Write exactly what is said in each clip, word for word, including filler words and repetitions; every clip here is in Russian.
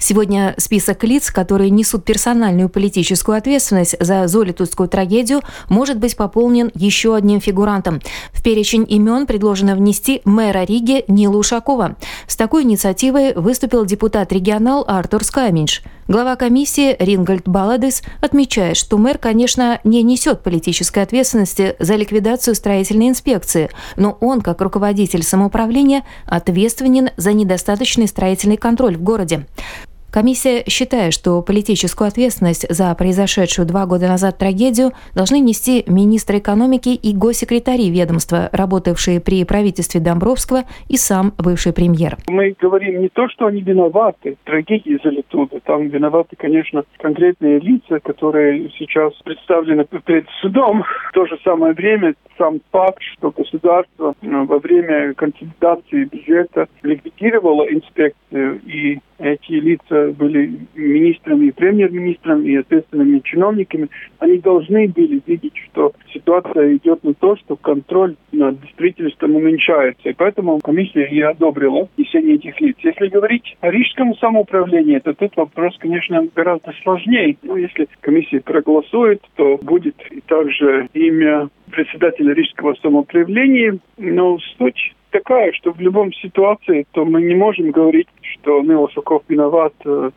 Сегодня список лиц, которые несут персональную политическую ответственность за золитудскую трагедию, может быть пополнен еще одним фигурантом. В перечень имен предложено внести мэра Риги Нилу Ушакова. С такой инициативой выступил депутат-регионал Артур Скаминш. Глава комиссии Рингольд Баладис отмечает, что мэр, конечно, не несет политической ответственности за ликвидацию строительной инспекции, но он, как руководитель самоуправления, ответственен за недостаточный строительный контроль в городе. Комиссия считает, что политическую ответственность за произошедшую два года назад трагедию должны нести министр экономики и госсекретари ведомства, работавшие при правительстве Домбровского, и сам бывший премьер. Мы говорим не то, что они виноваты в трагедии Золитуда. Там виноваты, конечно, конкретные лица, которые сейчас представлены перед судом. В то же самое время сам факт, что государство во время консолидации бюджета ликвидировало инспекцию, и эти лица были министрами и премьер-министрами и ответственными чиновниками, они должны были видеть, что ситуация идет на то, что контроль над строительством уменьшается. И поэтому комиссия и одобрила внесение этих лиц. Если говорить о рижском самоуправлении, то тут вопрос, конечно, гораздо сложнее. Но если комиссия проголосует, то будет и также имя председателя рижского самоуправления. Но суть такая, что в любом ситуации, то мы не можем говорить, что Нил Ушаков виноват э,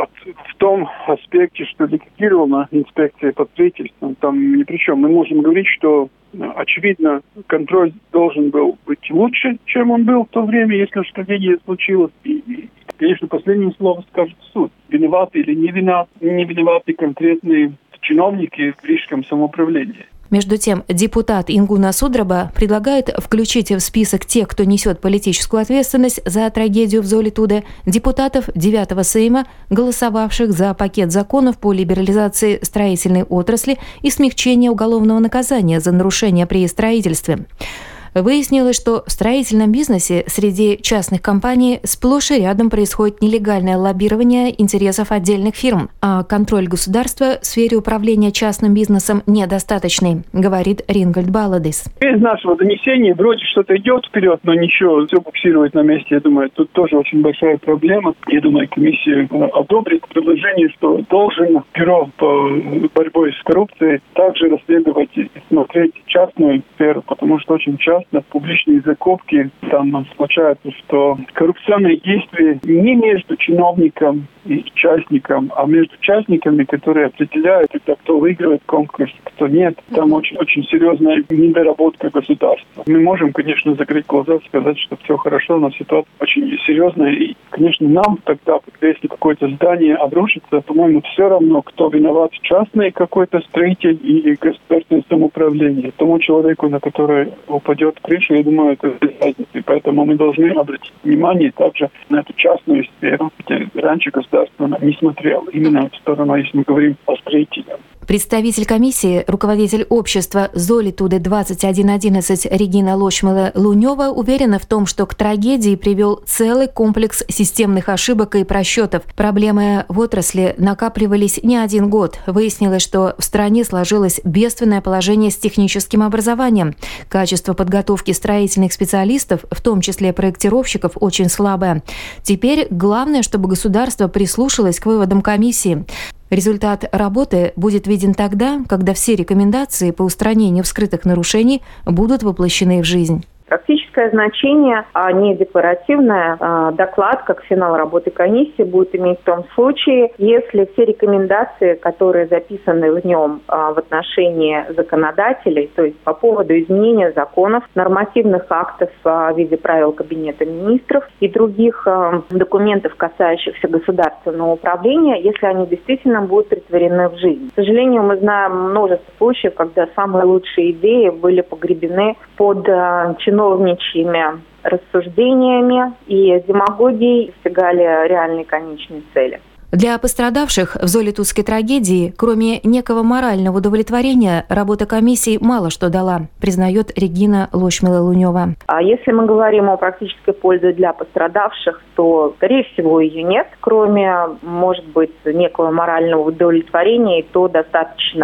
в том аспекте, что ликвидирована инспекция по строительству. Там ни при чем. Мы можем говорить, что, очевидно, контроль должен был быть лучше, чем он был в то время, если уж трагедия случилась. И, и, конечно, последнее слово скажет суд. Виноваты или не виноваты, не виноваты конкретные чиновники в рижском самоуправлении. Между тем, депутат Ингуна Судраба предлагает включить в список тех, кто несет политическую ответственность за трагедию в Золитуде, депутатов девятого Сейма, голосовавших за пакет законов по либерализации строительной отрасли и смягчению уголовного наказания за нарушения при строительстве. Выяснилось, что в строительном бизнесе среди частных компаний сплошь и рядом происходит нелегальное лоббирование интересов отдельных фирм, а контроль государства в сфере управления частным бизнесом недостаточный, говорит Рингольд Баладис. Из нашего донесения вроде что-то идет вперед, но ничего, все буксирует на месте. Я думаю, тут тоже очень большая проблема. Я думаю, комиссия одобрит предложение, что должен бюро по борьбе с коррупцией также расследовать и смотреть частную сферу, потому что очень часто в публичные закупки там случается, что коррупционные действия не между чиновником и частником, а между частниками, которые определяют, кто выигрывает конкурс, кто нет. Там очень, очень серьезная недоработка государства. Мы можем, конечно, закрыть глаза, сказать, что все хорошо, но ситуация очень серьезная. И, конечно, нам тогда, когда если какое-то здание обрушится, по-моему, все равно, кто виноват, частный какой-то строитель или государственное самоуправление. Тому человеку, на который упадет крыша, я думаю, это без разницы. Поэтому мы должны обратить внимание также на эту частную сферу, где раньше государство не смотрел именно в эту сторону, если мы говорим о строителях. Представитель комиссии, руководитель общества Золитуде двадцать один одиннадцать Регина Лошмила-Лунева уверена в том, что к трагедии привел целый комплекс системных ошибок и просчетов. Проблемы в отрасли накапливались не один год. Выяснилось, что в стране сложилось бедственное положение с техническим образованием. Качество подготовки строительных специалистов, в том числе проектировщиков, очень слабое. Теперь главное, чтобы государство прислушалось к выводам комиссии. Результат работы будет виден тогда, когда все рекомендации по устранению вскрытых нарушений будут воплощены в жизнь. Практическое значение, а не декларативное, доклад, как финал работы комиссии, будет иметь в том случае, если все рекомендации, которые записаны в нем в отношении законодателей, то есть по поводу изменения законов, нормативных актов в виде правил Кабинета министров и других документов, касающихся государственного управления, если они действительно будут претворены в жизнь. К сожалению, мы знаем множество случаев, когда самые лучшие идеи были погребены под чиновниками, чиновничьими рассуждениями и демагогией достигали реальной конечной цели. Для пострадавших в золитудской трагедии, кроме некого морального удовлетворения, работа комиссии мало что дала, признает Регина Лошмила-Лунева. А если мы говорим о практической пользе для пострадавших, то, скорее всего, ее нет. Кроме, может быть, некого морального удовлетворения, и то достаточно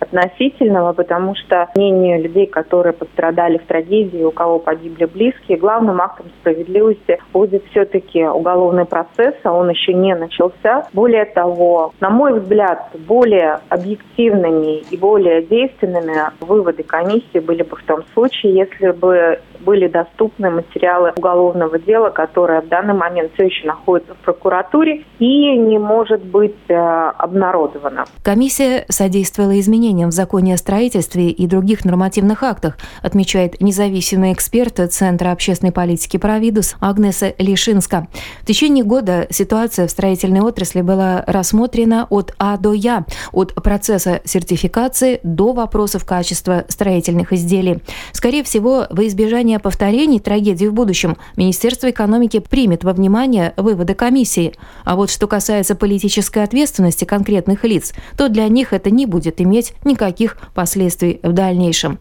относительного, потому что мнение людей, которые пострадали в трагедии, у кого погибли близкие, главным актом справедливости будет все-таки уголовный процесс, а он еще не начался. Более того, на мой взгляд, более объективными и более действенными выводы комиссии были бы в том случае, если бы были доступны материалы уголовного дела, которое в данный момент все еще находится в прокуратуре и не может быть э, обнародовано. Комиссия содействовала изменениям в законе о строительстве и других нормативных актах, отмечает независимый эксперт Центра общественной политики «Правидус» Агнеса Лишинска. В течение года ситуация в строительной отрасли была рассмотрена от А до Я, от процесса сертификации до вопросов качества строительных изделий. Скорее всего, во избежание повторений трагедии в будущем Министерство экономики примет во внимание выводы комиссии. А вот что касается политической ответственности конкретных лиц, то для них это не будет иметь никаких последствий в дальнейшем.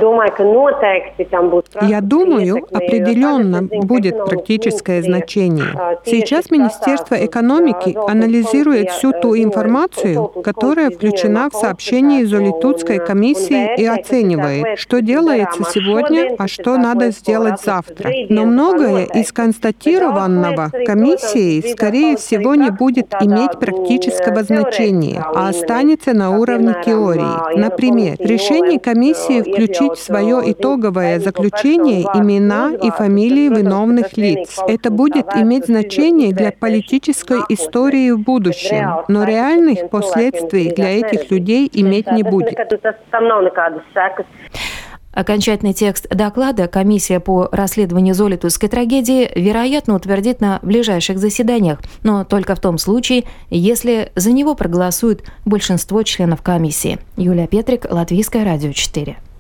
Я думаю, определенно будет практическое значение. Сейчас Министерство экономики анализирует всю ту информацию, которая включена в сообщение Золитудской комиссии и оценивает, что делается сегодня, а что надо сделать завтра. Но многое из констатированного комиссией, скорее всего, не будет иметь практического значения, а останется на уровне теории. Например, решение комиссии включить в свое итоговое заключение имена и фамилии виновных лиц. Это будет иметь значение для политической истории в будущем, но реальных последствий для этих людей иметь не будет. Окончательный текст доклада комиссия по расследованию Золитудской трагедии, вероятно, утвердит на ближайших заседаниях, но только в том случае, если за него проголосует большинство членов комиссии. Юлия Петрик, Латвийское радио четыре.